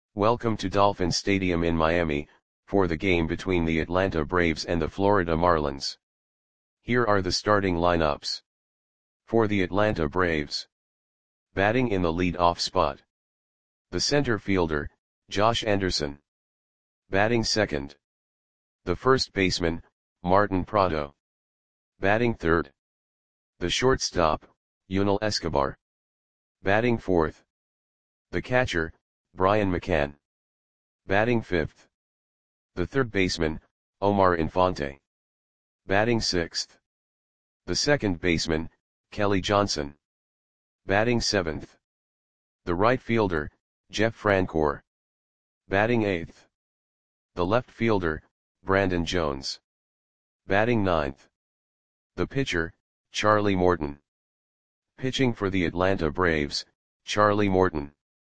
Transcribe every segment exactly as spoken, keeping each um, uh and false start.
Welcome to Dolphin Stadium in Miami, for the game between the Atlanta Braves and the Florida Marlins. Here are the starting lineups. For the Atlanta Braves. Batting in the lead-off spot. The center fielder, Josh Anderson. Batting second. The first baseman, Martin Prado. Batting third. The shortstop, Yunel Escobar. Batting fourth. The catcher, Brian McCann. Batting fifth. The third baseman, Omar Infante. Batting sixth. The second baseman, Kelly Johnson. Batting seventh. The right fielder, Jeff Francoeur. Batting eighth. The left fielder, Brandon Jones. Batting ninth. The pitcher, Charlie Morton. Pitching for the Atlanta Braves, Charlie Morton.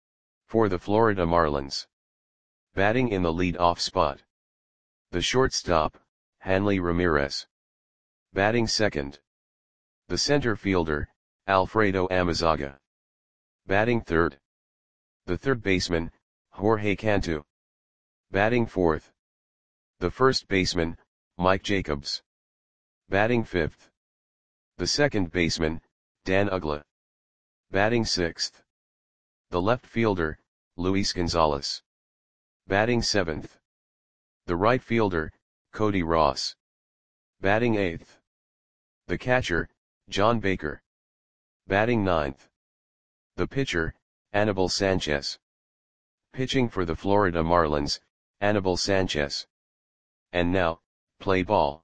For the Florida Marlins. Batting in the lead-off spot. The shortstop, Hanley Ramirez. Batting second. The center fielder, Alfredo Amezaga. Batting third. The third baseman, Jorge Cantu. Batting fourth. The first baseman, Mike Jacobs. Batting fifth. The second baseman, Dan Uggla. Batting sixth. The left fielder, Luis Gonzalez. Batting seventh. The right fielder, Cody Ross. Batting eighth. The catcher, John Baker. Batting ninth. The pitcher, Anibal Sanchez. Pitching for the Florida Marlins, Anibal Sanchez. And now, play ball.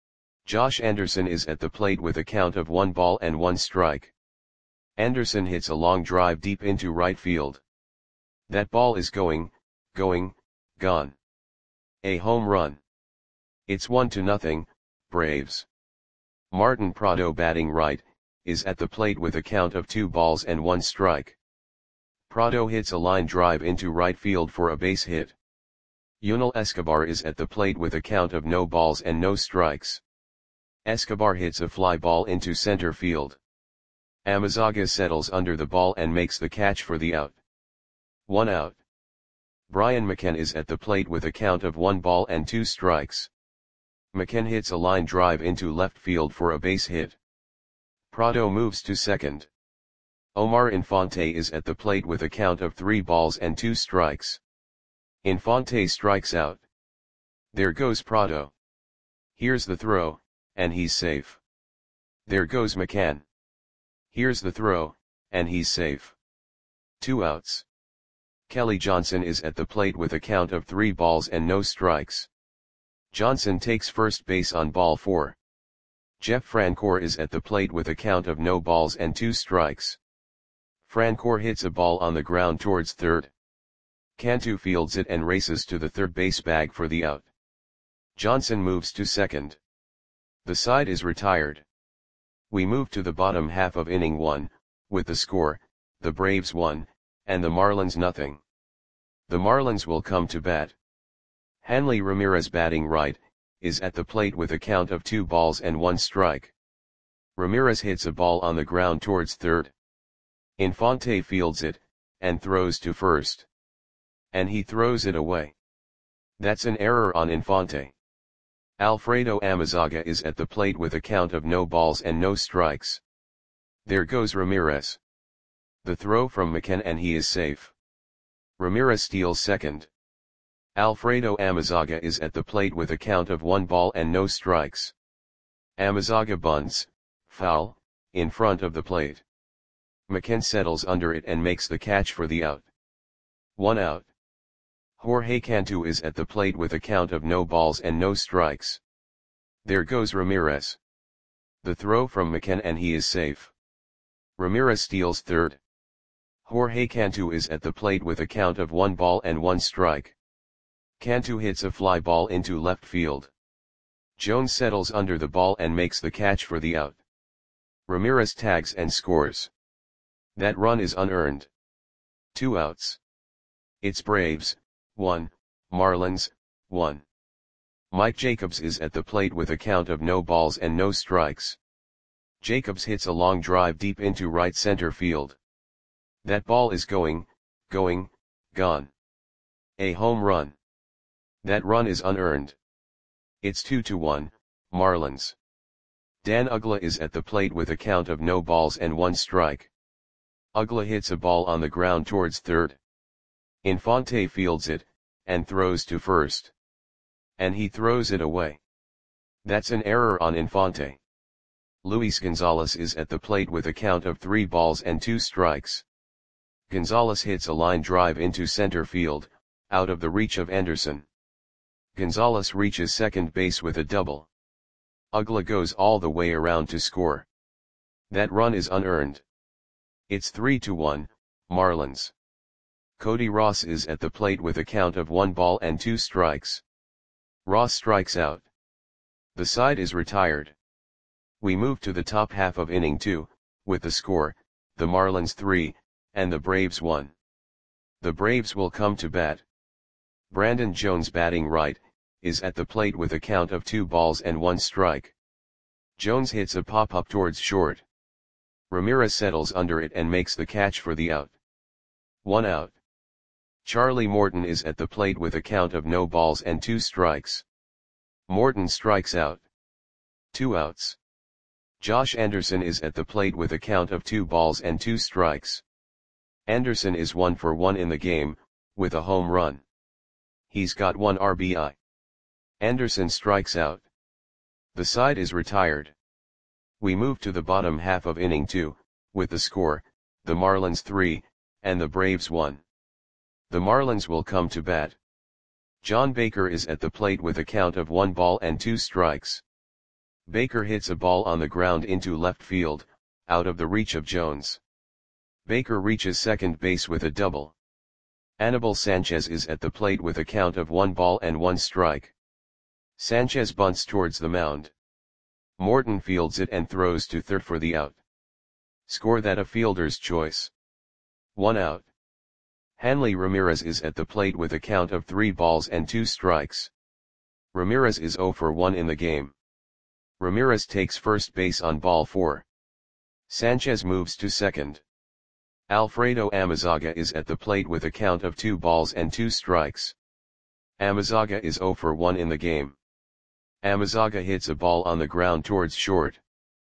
Josh Anderson is at the plate with a count of one ball and one strike. Anderson hits a long drive deep into right field. That ball is going, going, gone. A home run. It's one to nothing, Braves. Martin Prado, batting right, is at the plate with a count of two balls and one strike. Prado hits a line drive into right field for a base hit. Yunel Escobar is at the plate with a count of no balls and no strikes. Escobar hits a fly ball into center field. Amezaga settles under the ball and makes the catch for the out. One out. Brian McCann is at the plate with a count of one ball and two strikes. McCann hits a line drive into left field for a base hit. Prado moves to second. Omar Infante is at the plate with a count of three balls and two strikes. Infante strikes out. There goes Prado. Here's the throw, and he's safe. There goes McCann. Here's the throw, and he's safe. Two outs. Kelly Johnson is at the plate with a count of three balls and no strikes. Johnson takes first base on ball four. Jeff Francoeur is at the plate with a count of no balls and two strikes. Francoeur hits a ball on the ground towards third. Cantu fields it and races to the third base bag for the out. Johnson moves to second. The side is retired. We move to the bottom half of inning one, with the score, the Braves one, and the Marlins nothing. The Marlins will come to bat. Hanley Ramirez, batting right, is at the plate with a count of two balls and one strike. Ramirez hits a ball on the ground towards third. Infante fields it, and throws to first. And he throws it away. That's an error on Infante. Alfredo Amezaga is at the plate with a count of no balls and no strikes. There goes Ramirez. The throw from McCann, and he is safe. Ramirez steals second. Alfredo Amezaga is at the plate with a count of one ball and no strikes. Amezaga bunts, foul, in front of the plate. McCann settles under it and makes the catch for the out. One out. Jorge Cantu is at the plate with a count of no balls and no strikes. There goes Ramirez. The throw from McCann, and he is safe. Ramirez steals third. Jorge Cantu is at the plate with a count of one ball and one strike. Cantu hits a fly ball into left field. Jones settles under the ball and makes the catch for the out. Ramirez tags and scores. That run is unearned. Two outs. It's Braves, one, Marlins, one. Mike Jacobs is at the plate with a count of no balls and no strikes. Jacobs hits a long drive deep into right center field. That ball is going, going, gone. A home run. That run is unearned. It's two to one, Marlins. Dan Uggla is at the plate with a count of no balls and one strike. Uggla hits a ball on the ground towards third. Infante fields it, and throws to first. And he throws it away. That's an error on Infante. Luis Gonzalez is at the plate with a count of three balls and two strikes. Gonzalez hits a line drive into center field, out of the reach of Anderson. Gonzalez reaches second base with a double. Uggla goes all the way around to score. That run is unearned. It's three to one, Marlins. Cody Ross is at the plate with a count of one ball and two strikes. Ross strikes out. The side is retired. We move to the top half of inning two, with the score, the Marlins three, and the Braves one. The Braves will come to bat. Brandon Jones, batting right, is at the plate with a count of two balls and one strike. Jones hits a pop-up towards short. Ramirez settles under it and makes the catch for the out. One out. Charlie Morton is at the plate with a count of no balls and two strikes. Morton strikes out. Two outs. Josh Anderson is at the plate with a count of two balls and two strikes. Anderson is one for one in the game, with a home run. He's got one R B I. Anderson strikes out. The side is retired. We move to the bottom half of inning two, with the score, the Marlins three, and the Braves one. The Marlins will come to bat. John Baker is at the plate with a count of one ball and two strikes. Baker hits a ball on the ground into left field, out of the reach of Jones. Baker reaches second base with a double. Anibal Sanchez is at the plate with a count of one ball and one strike. Sanchez bunts towards the mound. Morton fields it and throws to third for the out. Score that a fielder's choice. One out. Hanley Ramirez is at the plate with a count of three balls and two strikes. Ramirez is zero for one in the game. Ramirez takes first base on ball four. Sanchez moves to second. Alfredo Amezaga is at the plate with a count of two balls and two strikes. Amezaga is zero for one in the game. Amezaga hits a ball on the ground towards short.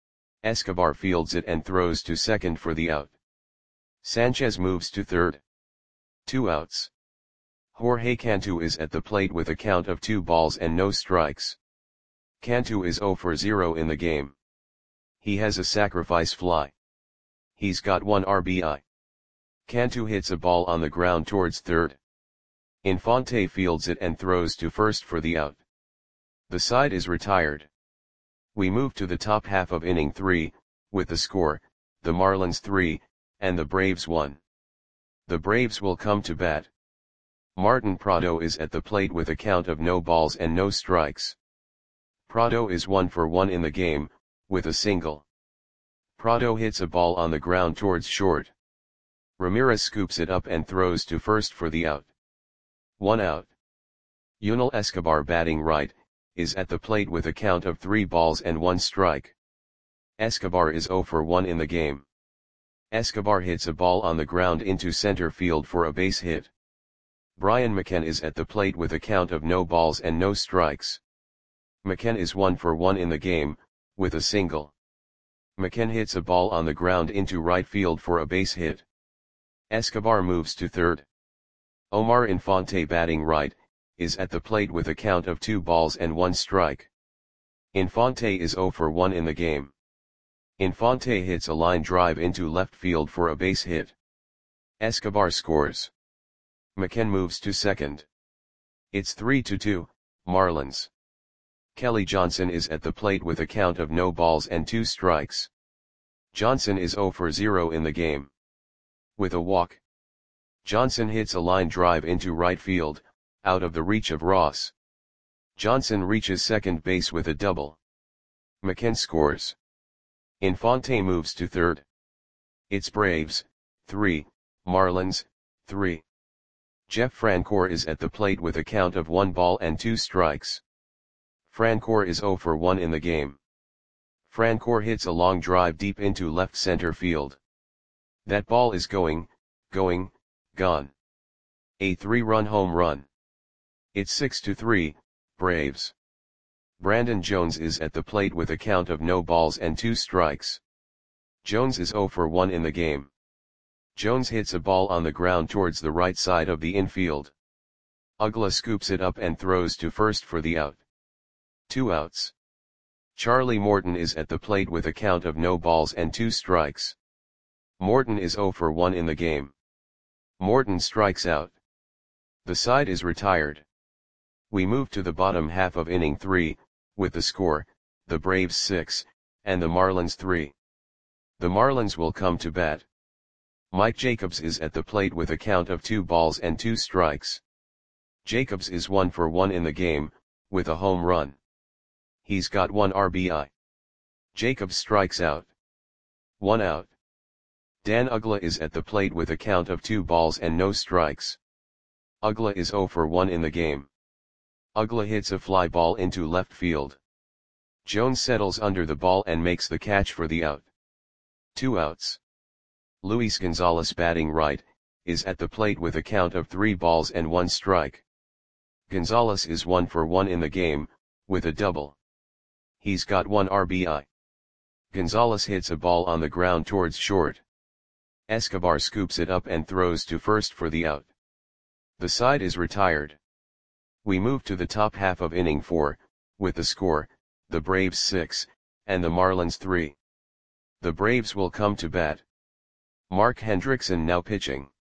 Escobar fields it and throws to second for the out. Sanchez moves to third. Two outs. Jorge Cantu is at the plate with a count of two balls and no strikes. Cantu is zero for zero in the game. He has a sacrifice fly. He's got one R B I. Cantu hits a ball on the ground towards third. Infante fields it and throws to first for the out. The side is retired. We move to the top half of inning three, with the score, the Marlins three, and the Braves one. The Braves will come to bat. Martin Prado is at the plate with a count of no balls and no strikes. Prado is one for one in the game, with a single. Prado hits a ball on the ground towards short. Ramirez scoops it up and throws to first for the out. One out. Yunel Escobar, batting right, is at the plate with a count of three balls and one strike. Escobar is zero for one in the game. Escobar hits a ball on the ground into center field for a base hit. Brian McCann is at the plate with a count of no balls and no strikes. McCann is one for one in the game, with a single. McCann hits a ball on the ground into right field for a base hit. Escobar moves to third. Omar Infante, batting right, is at the plate with a count of two balls and one strike. Infante is zero for one in the game. Infante hits a line drive into left field for a base hit. Escobar scores. McCann moves to second. It's three to two, Marlins. Kelly Johnson is at the plate with a count of no balls and two strikes. Johnson is zero for zero in the game. With a walk. Johnson hits a line drive into right field, out of the reach of Ross. Johnson reaches second base with a double. McCann scores. Infante moves to third. It's Braves, three, Marlins, three. Jeff Francoeur is at the plate with a count of one ball and two strikes. Francoeur is zero for one in the game. Francoeur hits a long drive deep into left center field. That ball is going, going, gone. A three-run home run. It's six to three, Braves. Brandon Jones is at the plate with a count of no balls and two strikes. Jones is zero for one in the game. Jones hits a ball on the ground towards the right side of the infield. Uggla scoops it up and throws to first for the out. Two outs. Charlie Morton is at the plate with a count of no balls and two strikes. Morton is zero for one in the game. Morton strikes out. The side is retired. We move to the bottom half of inning three, with the score, the Braves six, and the Marlins three. The Marlins will come to bat. Mike Jacobs is at the plate with a count of two balls and two strikes. Jacobs is one for one in the game, with a home run. He's got one R B I. Jacobs strikes out. One out. Dan Uggla is at the plate with a count of two balls and no strikes. Uggla is zero for one in the game. Uggla hits a fly ball into left field. Jones settles under the ball and makes the catch for the out. Two outs. Luis Gonzalez, batting right, is at the plate with a count of three balls and one strike. Gonzalez is one for one in the game, with a double. He's got one R B I. Gonzalez hits a ball on the ground towards short. Escobar scoops it up and throws to first for the out. The side is retired. We move to the top half of inning four, with the score, the Braves six, and the Marlins three. The Braves will come to bat. Mark Hendrickson now pitching.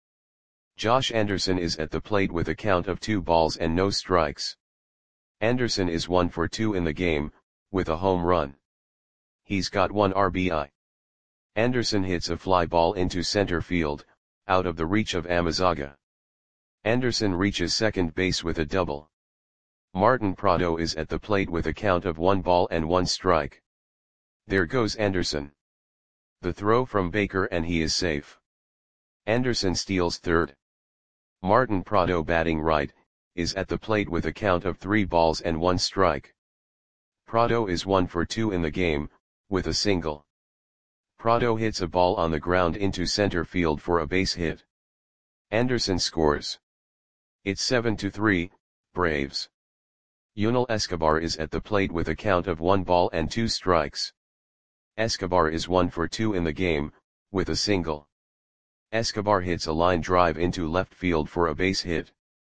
Josh Anderson is at the plate with a count of two balls and no strikes. Anderson is one for two in the game, with a home run. He's got one R B I. Anderson hits a fly ball into center field, out of the reach of Amezaga. Anderson reaches second base with a double. Martin Prado is at the plate with a count of one ball and one strike. There goes Anderson. The throw from Baker and he is safe. Anderson steals third. Martin Prado, batting right, is at the plate with a count of three balls and one strike. Prado is one for two in the game, with a single. Prado hits a ball on the ground into center field for a base hit. Anderson scores. It's seven to three, Braves. Yunel Escobar is at the plate with a count of one ball and two strikes. Escobar is one for two in the game, with a single. Escobar hits a line drive into left field for a base hit.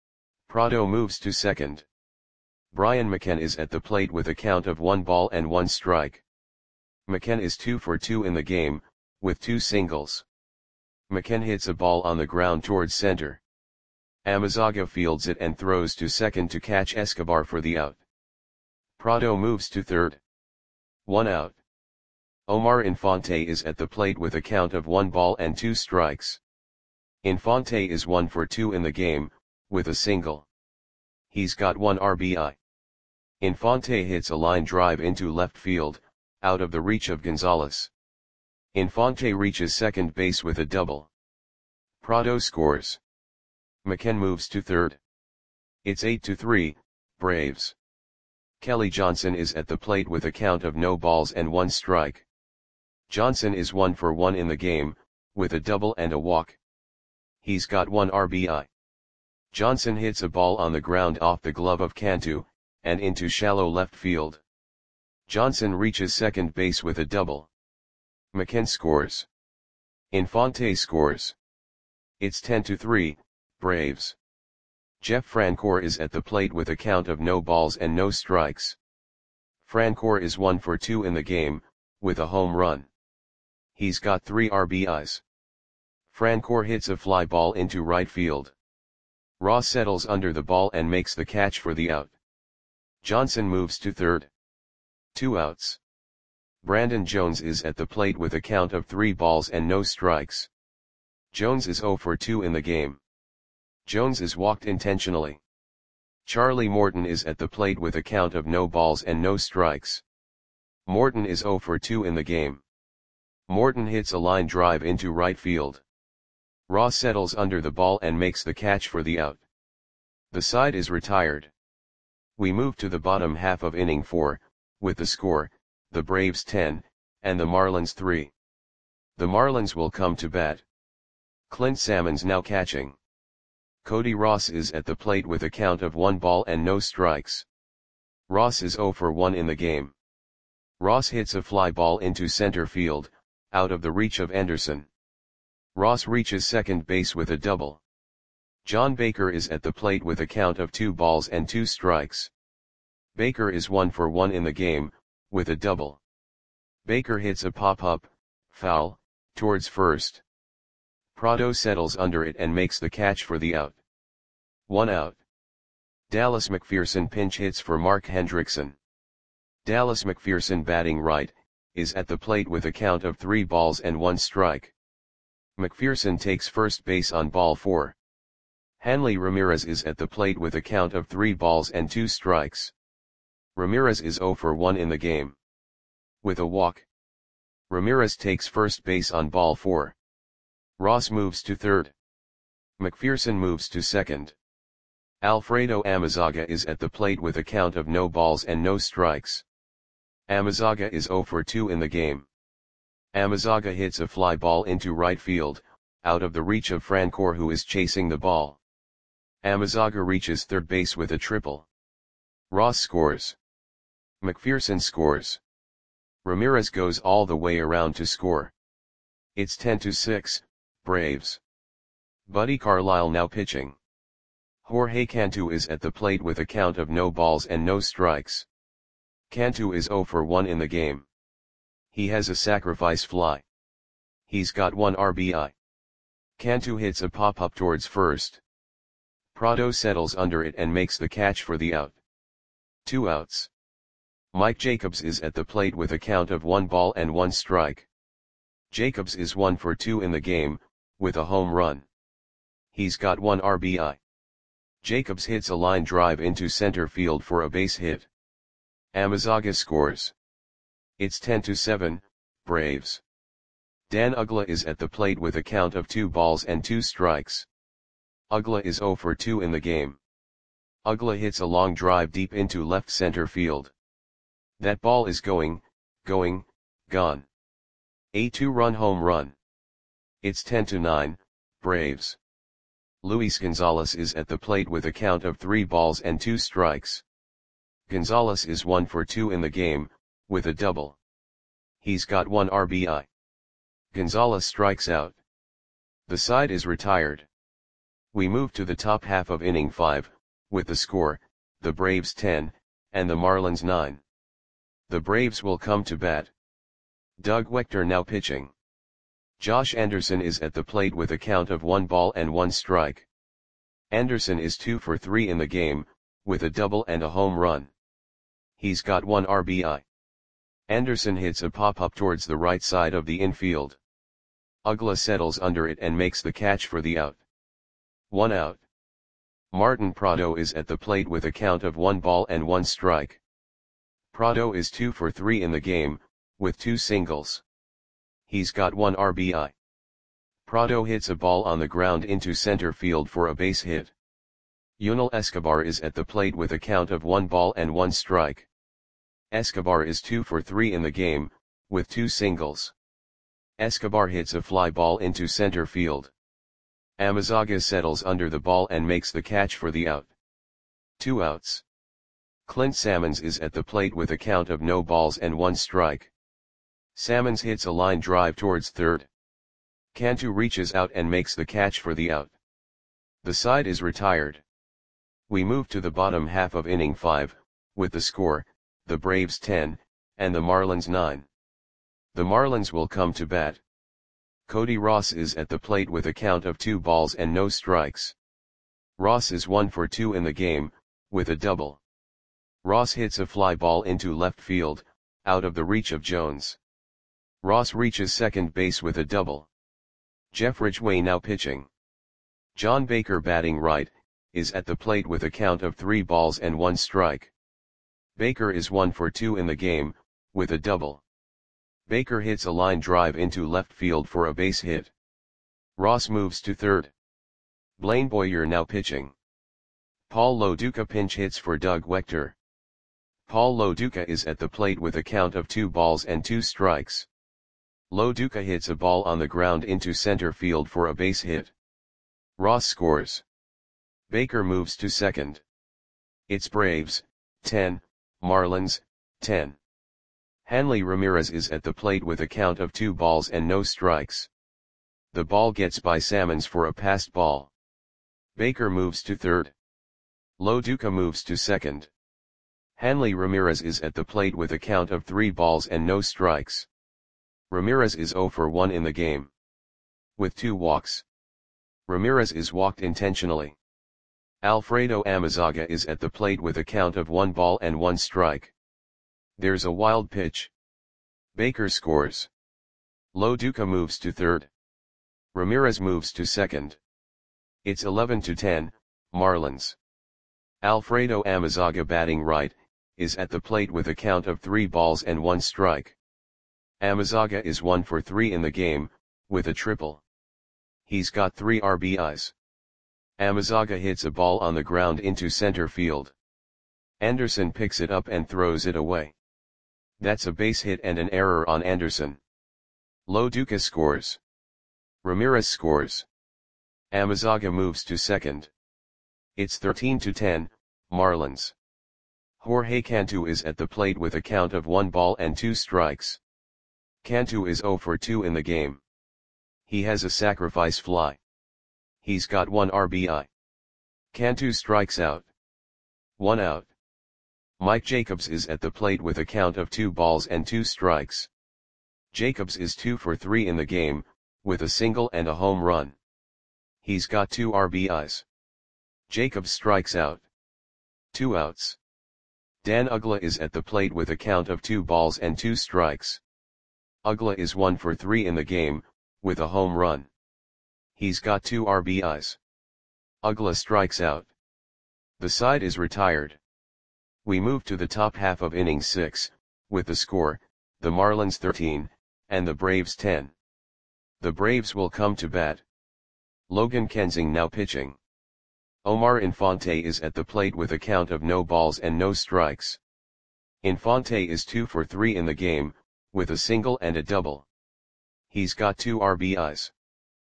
Prado moves to second. Brian McKenna is at the plate with a count of one ball and one strike. McKenna is two for two in the game, with two singles. McKenna hits a ball on the ground towards center. Amezaga fields it and throws to second to catch Escobar for the out. Prado moves to third. One out. Omar Infante is at the plate with a count of one ball and two strikes. Infante is one for two in the game, with a single. He's got one R B I. Infante hits a line drive into left field, out of the reach of Gonzalez. Infante reaches second base with a double. Prado scores. McKenna moves to third. It's eight to three, Braves. Kelly Johnson is at the plate with a count of no balls and one strike. Johnson is one for one in the game, with a double and a walk. He's got one R B I. Johnson hits a ball on the ground off the glove of Cantu, and into shallow left field. Johnson reaches second base with a double. McKenna scores. Infante scores. It's ten to three, Braves. Jeff Francoeur is at the plate with a count of no balls and no strikes. Francoeur is one for two in the game, with a home run. He's got three R B Is. Francoeur hits a fly ball into right field. Ross settles under the ball and makes the catch for the out. Johnson moves to third. Two outs. Brandon Jones is at the plate with a count of three balls and no strikes. Jones is zero for two in the game. Jones is walked intentionally. Charlie Morton is at the plate with a count of no balls and no strikes. Morton is zero for two in the game. Morton hits a line drive into right field. Ross settles under the ball and makes the catch for the out. The side is retired. We move to the bottom half of inning four, with the score, the Braves ten, and the Marlins three. The Marlins will come to bat. Clint Salmon's now catching. Cody Ross is at the plate with a count of one ball and no strikes. Ross is zero for one in the game. Ross hits a fly ball into center field, out of the reach of Anderson. Ross reaches second base with a double. John Baker is at the plate with a count of two balls and two strikes. Baker is one for one in the game, with a double. Baker hits a pop-up, foul, towards first. Prado settles under it and makes the catch for the out. One out. Dallas McPherson pinch hits for Mark Hendrickson. Dallas McPherson, batting right, is at the plate with a count of three balls and one strike. McPherson takes first base on ball four. Hanley Ramirez is at the plate with a count of three balls and two strikes. Ramirez is zero for one in the game. With a walk. Ramirez takes first base on ball four. Ross moves to third. McPherson moves to second. Alfredo Amezaga is at the plate with a count of no balls and no strikes. Amezaga is zero for two in the game. Amezaga hits a fly ball into right field, out of the reach of Francoeur, who is chasing the ball. Amezaga reaches third base with a triple. Ross scores. McPherson scores. Ramirez goes all the way around to score. It's ten to six, Braves. Buddy Carlisle now pitching. Jorge Cantu is at the plate with a count of no balls and no strikes. Cantu is zero for one in the game. He has a sacrifice fly. He's got one R B I. Cantu hits a pop-up towards first. Prado settles under it and makes the catch for the out. Two outs. Mike Jacobs is at the plate with a count of one ball and one strike. Jacobs is one for two in the game, with a home run. He's got one R B I. Jacobs hits a line drive into center field for a base hit. Amezaga scores. It's ten to seven, Braves. Dan Uggla is at the plate with a count of two balls and two strikes. Uggla is zero for two in the game. Uggla hits a long drive deep into left center field. That ball is going, going, gone. A two-run home run. It's ten to nine, Braves. Luis Gonzalez is at the plate with a count of three balls and two strikes. Gonzalez is one for two in the game, with a double. He's got one R B I. Gonzalez strikes out. The side is retired. We move to the top half of inning five, with the score, the Braves ten, and the Marlins nine. The Braves will come to bat. Doug Wechter now pitching. Josh Anderson is at the plate with a count of one ball and one strike. Anderson is two for three in the game, with a double and a home run. He's got one R B I. Anderson hits a pop-up towards the right side of the infield. Uggla settles under it and makes the catch for the out. One out. Martin Prado is at the plate with a count of one ball and one strike. Prado is two for three in the game, with two singles. He's got one R B I. Prado hits a ball on the ground into center field for a base hit. Yunel Escobar is at the plate with a count of one ball and one strike. Escobar is two for three in the game, with two singles. Escobar hits a fly ball into center field. Amezaga settles under the ball and makes the catch for the out. Two outs. Clint Sammons is at the plate with a count of no balls and one strike. Sammons hits a line drive towards third. Cantu reaches out and makes the catch for the out. The side is retired. We move to the bottom half of inning five, with the score, the Braves ten, and the Marlins nine. The Marlins will come to bat. Cody Ross is at the plate with a count of two balls and no strikes. Ross is one for two in the game, with a double. Ross hits a fly ball into left field, out of the reach of Jones. Ross reaches second base with a double. Jeff Ridgway now pitching. John Baker, batting right, is at the plate with a count of three balls and one strike. Baker is one for two in the game, with a double. Baker hits a line drive into left field for a base hit. Ross moves to third. Blaine Boyer now pitching. Paul Loduca pinch hits for Doug Wechter. Paul Loduca is at the plate with a count of two balls and two strikes. Loduca hits a ball on the ground into center field for a base hit. Ross scores. Baker moves to second. It's Braves, ten, Marlins, ten. Hanley Ramirez is at the plate with a count of two balls and no strikes. The ball gets by Salmons for a passed ball. Baker moves to third. Loduca moves to second. Hanley Ramirez is at the plate with a count of three balls and no strikes. Ramirez is zero for one in the game. With two walks. Ramirez is walked intentionally. Alfredo Amezaga is at the plate with a count of one ball and one strike. There's a wild pitch. Baker scores. Loduca moves to third. Ramirez moves to second. It's eleven to ten, Marlins. Alfredo Amezaga, batting right, is at the plate with a count of three balls and one strike. Amezaga is one for three in the game, with a triple. He's got three R B Is. Amezaga hits a ball on the ground into center field. Anderson picks it up and throws it away. That's a base hit and an error on Anderson. Loduca scores. Ramirez scores. Amezaga moves to second. It's thirteen to ten, Marlins. Jorge Cantu is at the plate with a count of one ball and two strikes. Cantu is zero for two in the game. He has a sacrifice fly. He's got one R B I. Cantu strikes out. One out. Mike Jacobs is at the plate with a count of two balls and two strikes. Jacobs is two for three in the game, with a single and a home run. He's got two R B Is. Jacobs strikes out. Two outs. Dan Uggla is at the plate with a count of two balls and two strikes. Uggla is one for three in the game, with a home run. He's got two R B Is. Uggla strikes out. The side is retired. We move to the top half of inning six, with the score, the Marlins thirteen, and the Braves ten. The Braves will come to bat. Logan Kensing now pitching. Omar Infante is at the plate with a count of no balls and no strikes. Infante is two for three in the game, with a single and a double. He's got two R B Is.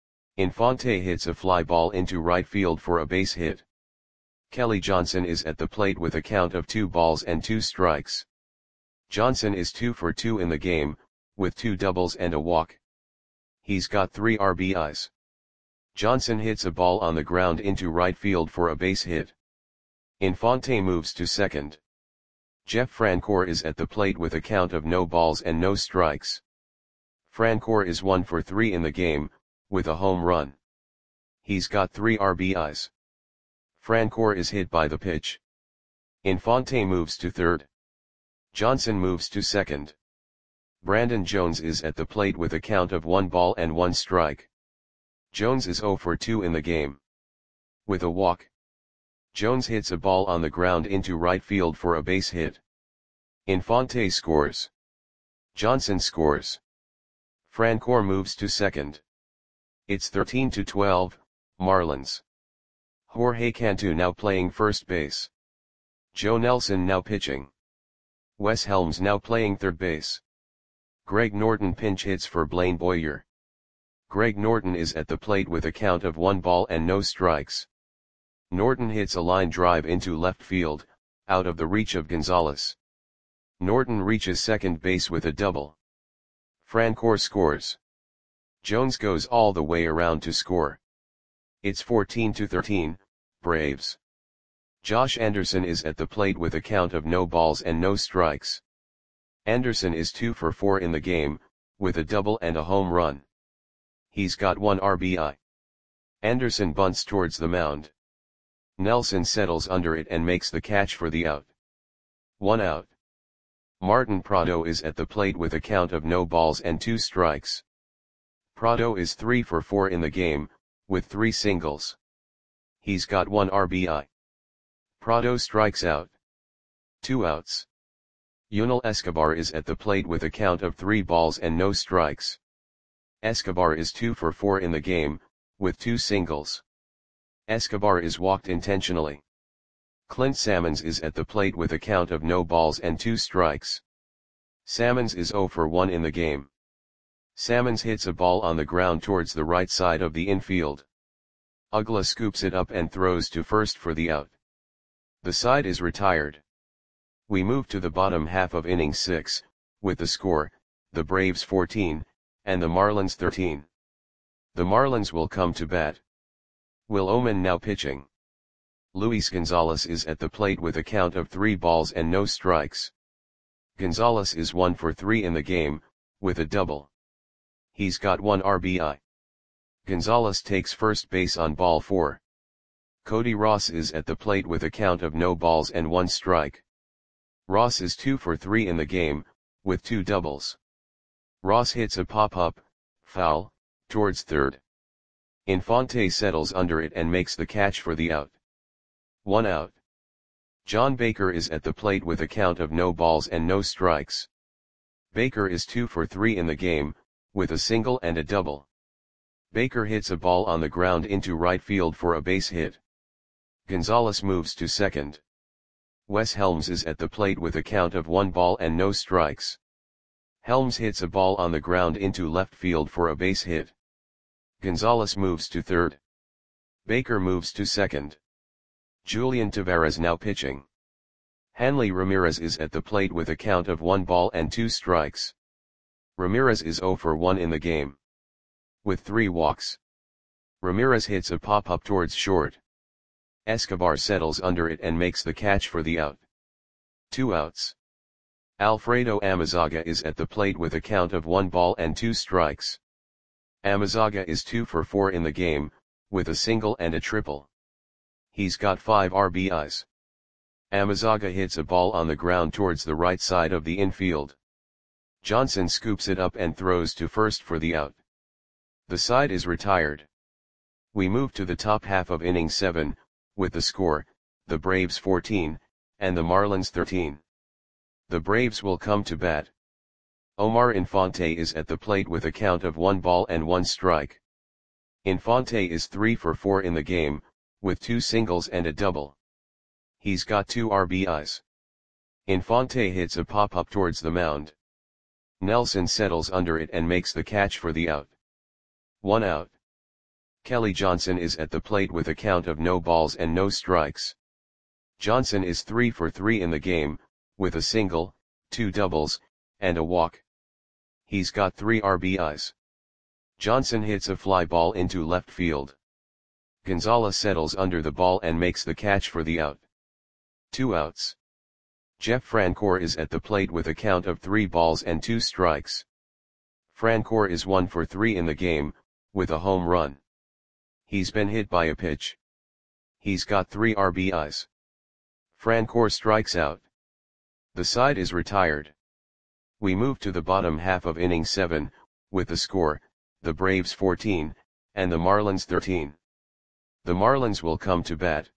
Infante hits a fly ball into right field for a base hit. Kelly Johnson is at the plate with a count of two balls and two strikes. Johnson is two for two in the game, with two doubles and a walk. He's got three R B Is. Johnson hits a ball on the ground into right field for a base hit. Infante moves to second. Jeff Francoeur is at the plate with a count of no balls and no strikes. Francoeur is one for three in the game, with a home run. He's got three R B Is. Francoeur is hit by the pitch. Infante moves to third. Johnson moves to second. Brandon Jones is at the plate with a count of one ball and one strike. Jones is zero for two in the game. With a walk. Jones hits a ball on the ground into right field for a base hit. Infante scores. Johnson scores. Francoeur moves to second. It's thirteen to twelve, Marlins. Jorge Cantu now playing first base. Joe Nelson now pitching. Wes Helms now playing third base. Greg Norton pinch hits for Blaine Boyer. Greg Norton is at the plate with a count of one ball and no strikes. Norton hits a line drive into left field, out of the reach of Gonzalez. Norton reaches second base with a double. Francoeur scores. Jones goes all the way around to score. It's fourteen to thirteen, Braves. Josh Anderson is at the plate with a count of no balls and no strikes. Anderson is two for four in the game, with a double and a home run. He's got one R B I. Anderson bunts towards the mound. Nelson settles under it and makes the catch for the out. One out. Martin Prado is at the plate with a count of no balls and two strikes. Prado is three for four in the game, with three singles. He's got one R B I. Prado strikes out. Two outs. Yunel Escobar is at the plate with a count of three balls and no strikes. Escobar is two for four in the game, with two singles. Escobar is walked intentionally. Clint Salmons is at the plate with a count of no balls and two strikes. Salmons is zero for one in the game. Salmons hits a ball on the ground towards the right side of the infield. Ugla scoops it up and throws to first for the out. The side is retired. We move to the bottom half of inning six, with the score, the Braves fourteen, and the Marlins thirteen. The Marlins will come to bat. Will Oman now pitching. Luis Gonzalez is at the plate with a count of three balls and no strikes. Gonzalez is one for three in the game, with a double. He's got one R B I. Gonzalez takes first base on ball four. Cody Ross is at the plate with a count of no balls and one strike. Ross is two for three in the game, with two doubles. Ross hits a pop-up, foul, towards third. Infante settles under it and makes the catch for the out. One out. John Baker is at the plate with a count of no balls and no strikes. Baker is two for three in the game, with a single and a double. Baker hits a ball on the ground into right field for a base hit. Gonzalez moves to second. Wes Helms is at the plate with a count of one ball and no strikes. Helms hits a ball on the ground into left field for a base hit. Gonzalez moves to third. Baker moves to second. Julian Taveras now pitching. Hanley Ramirez is at the plate with a count of one ball and two strikes. Ramirez is zero for one in the game, with three walks. Ramirez hits a pop-up towards short. Escobar settles under it and makes the catch for the out. Two outs. Alfredo Amazaga is at the plate with a count of one ball and two strikes. Amazaga is two for four in the game, with a single and a triple. He's got five R B Is. Amazaga hits a ball on the ground towards the right side of the infield. Johnson scoops it up and throws to first for the out. The side is retired. We move to the top half of inning seven, with the score, the Braves fourteen, and the Marlins thirteen. The Braves will come to bat. Omar Infante is at the plate with a count of one ball and one strike. Infante is three for four in the game, with two singles and a double. He's got two R B Is. Infante hits a pop-up towards the mound. Nelson settles under it and makes the catch for the out. One out. Kelly Johnson is at the plate with a count of no balls and no strikes. Johnson is three for three in the game, with a single, two doubles, and a walk. He's got three R B Is. Johnson hits a fly ball into left field. Gonzalez settles under the ball and makes the catch for the out. Two outs. Jeff Francoeur is at the plate with a count of three balls and two strikes. Francoeur is one for three in the game, with a home run. He's been hit by a pitch. He's got three R B Is. Francoeur strikes out. The side is retired. We move to the bottom half of inning seven, with the score, the Braves fourteen, and the Marlins thirteen. The Marlins will come to bat.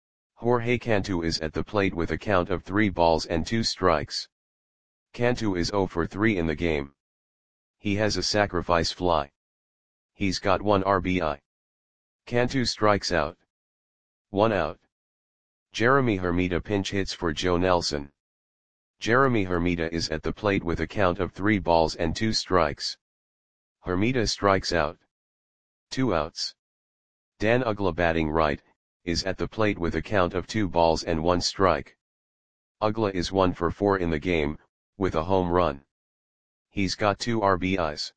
Jorge Cantu is at the plate with a count of three balls and two strikes. Cantu is zero for three in the game. He has a sacrifice fly. He's got one R B I. Cantu strikes out. One out. Jeremy Hermida pinch hits for Joe Nelson. Jeremy Hermida is at the plate with a count of three balls and two strikes. Hermida strikes out. Two outs. Dan Uggla batting right, is at the plate with a count of two balls and one strike. Uggla is one for four in the game, with a home run. He's got two R B Is.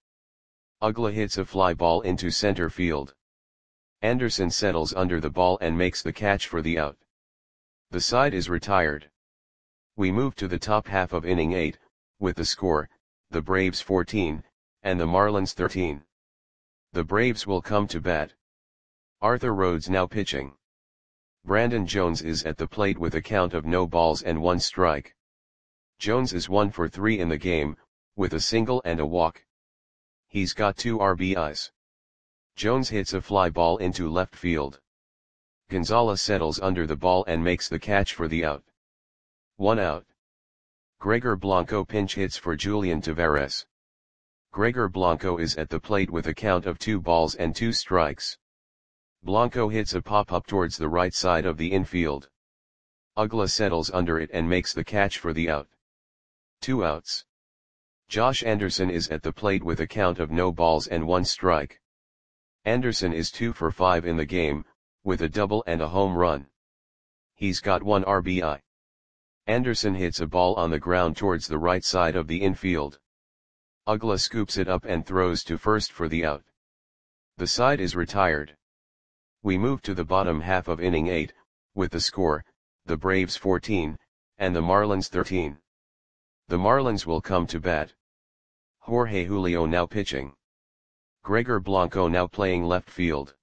Uggla hits a fly ball into center field. Anderson settles under the ball and makes the catch for the out. The side is retired. We move to the top half of inning eight, with the score, the Braves fourteen, and the Marlins thirteen. The Braves will come to bat. Arthur Rhodes now pitching. Brandon Jones is at the plate with a count of no balls and one strike. Jones is one for three in the game, with a single and a walk. He's got two R B Is. Jones hits a fly ball into left field. Gonzalez settles under the ball and makes the catch for the out. One out. Gregor Blanco pinch hits for Julian Taveras. Gregor Blanco is at the plate with a count of two balls and two strikes. Blanco hits a pop-up towards the right side of the infield. Uggla settles under it and makes the catch for the out. Two outs. Josh Anderson is at the plate with a count of no balls and one strike. Anderson is two for five in the game, with a double and a home run. He's got one R B I. Anderson hits a ball on the ground towards the right side of the infield. Uggla scoops it up and throws to first for the out. The side is retired. We move to the bottom half of inning eight, with the score, the Braves fourteen, and the Marlins thirteen. The Marlins will come to bat. Jorge Julio now pitching. Gregor Blanco now playing left field.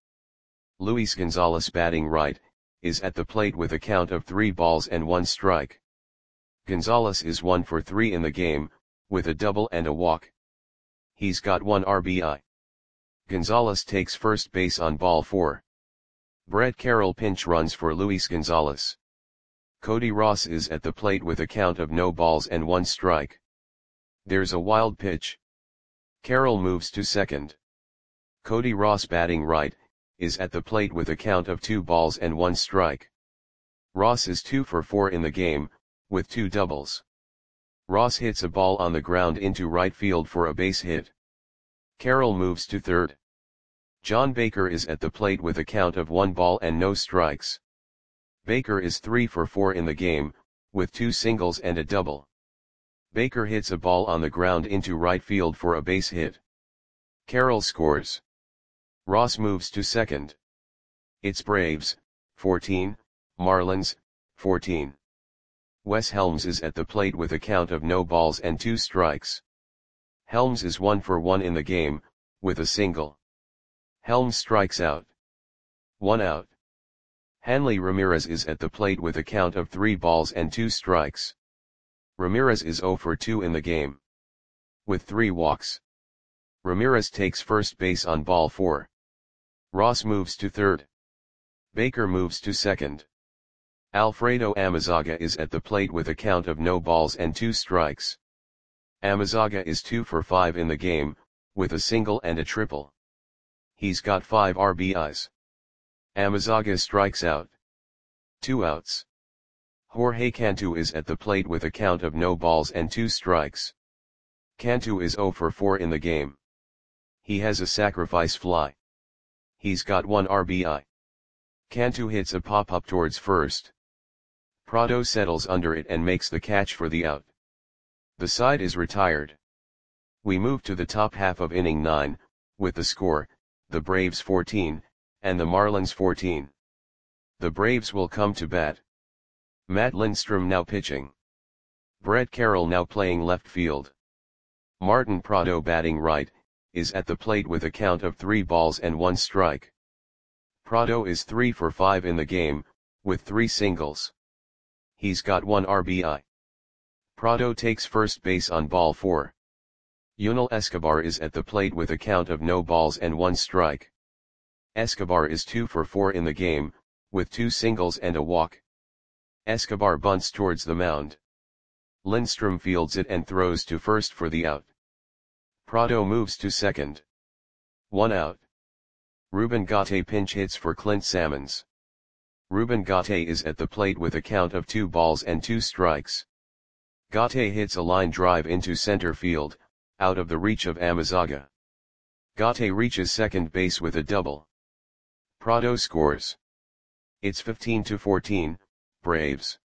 Luis Gonzalez batting right, is at the plate with a count of three balls and one strike. Gonzalez is one for three in the game, with a double and a walk. He's got one R B I. Gonzalez takes first base on ball four. Brett Carroll pinch runs for Luis Gonzalez. Cody Ross is at the plate with a count of no balls and one strike. There's a wild pitch. Carroll moves to second. Cody Ross batting right, is at the plate with a count of two balls and one strike. Ross is two for four in the game, with two doubles. Ross hits a ball on the ground into right field for a base hit. Carroll moves to third. John Baker is at the plate with a count of one ball and no strikes. Baker is three for four in the game, with two singles and a double. Baker hits a ball on the ground into right field for a base hit. Carroll scores. Ross moves to second. It's Braves, fourteen, Marlins, fourteen. Wes Helms is at the plate with a count of no balls and two strikes. Helms is one for one in the game, with a single. Helms strikes out. One out. Hanley Ramirez is at the plate with a count of three balls and two strikes. Ramirez is zero for two in the game, with three walks. Ramirez takes first base on ball four. Ross moves to third. Baker moves to second. Alfredo Amezaga is at the plate with a count of no balls and two strikes. Amezaga is two for five in the game, with a single and a triple. He's got five R B Is. Amezaga strikes out. Two outs. Jorge Cantu is at the plate with a count of no balls and two strikes. Cantu is zero for four in the game. He has a sacrifice fly. He's got one R B I. Cantu hits a pop-up towards first. Prado settles under it and makes the catch for the out. The side is retired. We move to the top half of inning nine, with the score, the Braves fourteen, and the Marlins fourteen. The Braves will come to bat. Matt Lindstrom now pitching. Brett Carroll now playing left field. Martin Prado batting right, is at the plate with a count of three balls and one strike. Prado is three for five in the game, with three singles. He's got one R B I. Prado takes first base on ball four. Yunel Escobar is at the plate with a count of no balls and one strike. Escobar is two for four in the game, with two singles and a walk. Escobar bunts towards the mound. Lindstrom fields it and throws to first for the out. Prado moves to second. One out. Ruben Gate pinch hits for Clint Sammons. Ruben Gate is at the plate with a count of two balls and two strikes. Gate hits a line drive into center field, out of the reach of Amezaga. Gate reaches second base with a double. Prado scores. It's fifteen to fourteen, Braves.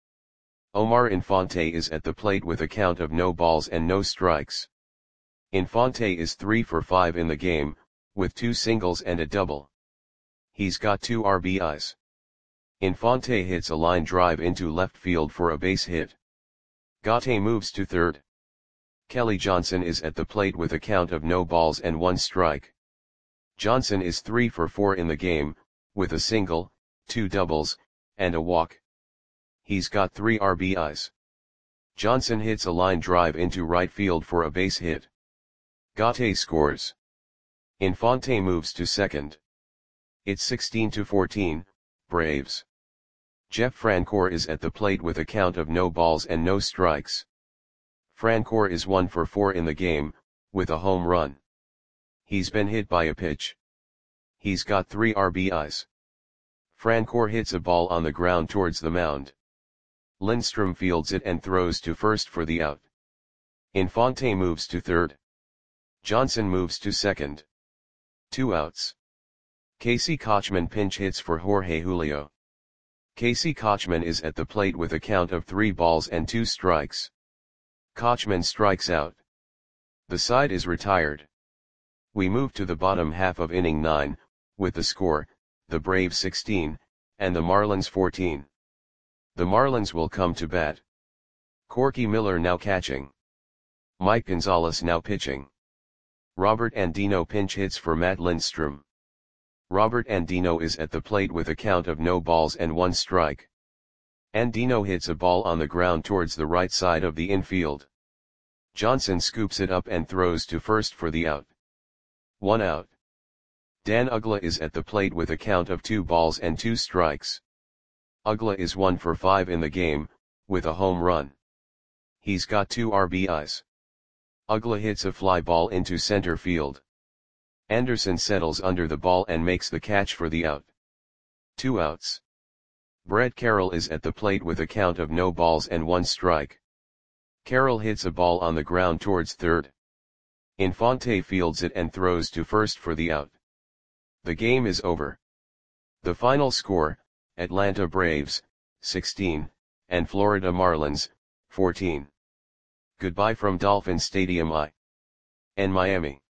Omar Infante is at the plate with a count of no balls and no strikes. Infante is three for five in the game, with two singles and a double. He's got two R B Is. Infante hits a line drive into left field for a base hit. Gate moves to third. Kelly Johnson is at the plate with a count of no balls and one strike. Johnson is three for four in the game, with a single, two doubles, and a walk. He's got three R B Is. Johnson hits a line drive into right field for a base hit. Gate scores. Infante moves to second. It's sixteen to fourteen, Braves. Jeff Francoeur is at the plate with a count of no balls and no strikes. Francoeur is one for four in the game, with a home run. He's been hit by a pitch. He's got three R B Is. Francoeur hits a ball on the ground towards the mound. Lindstrom fields it and throws to first for the out. Infante moves to third. Johnson moves to second. Two outs. Casey Kotchman pinch hits for Jorge Julio. Casey Kotchman is at the plate with a count of three balls and two strikes. Kotchman strikes out. The side is retired. We move to the bottom half of inning nine, with the score, the Braves sixteen, and the Marlins fourteen. The Marlins will come to bat. Corky Miller now catching. Mike Gonzalez now pitching. Robert Andino pinch hits for Matt Lindstrom. Robert Andino is at the plate with a count of no balls and one strike. Andino hits a ball on the ground towards the right side of the infield. Johnson scoops it up and throws to first for the out. One out. Dan Uggla is at the plate with a count of two balls and two strikes. Uggla is one for five in the game, with a home run. He's got two R B Is. Uggla hits a fly ball into center field. Anderson settles under the ball and makes the catch for the out. Two outs. Brett Carroll is at the plate with a count of no balls and one strike. Carroll hits a ball on the ground towards third. Infante fields it and throws to first for the out. The game is over. The final score, Atlanta Braves, sixteen, and Florida Marlins, fourteen. Goodbye from Dolphin Stadium I. N Miami.